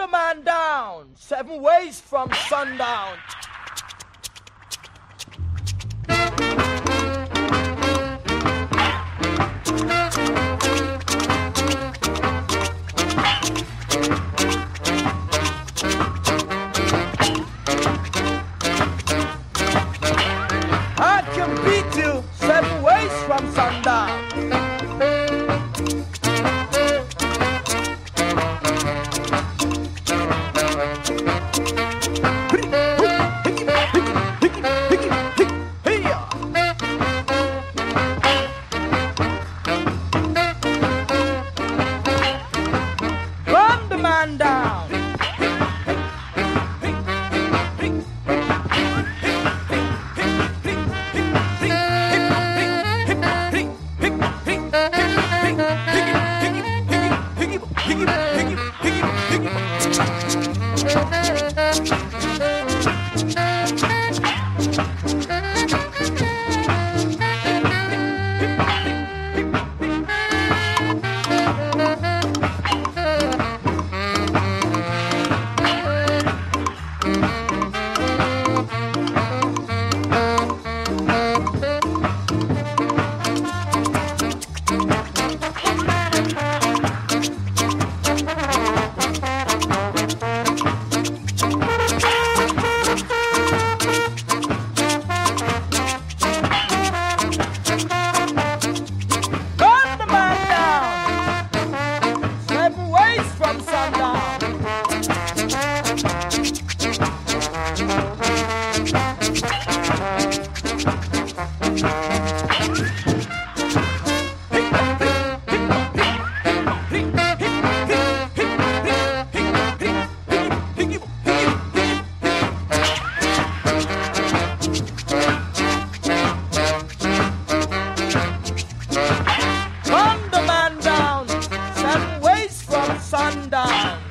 the man down 7 ways from sundown. I can beat you 7 ways from sundown. Run the man down. Run the man down 7 ways from sundown. Run the man down 7 ways from sundown.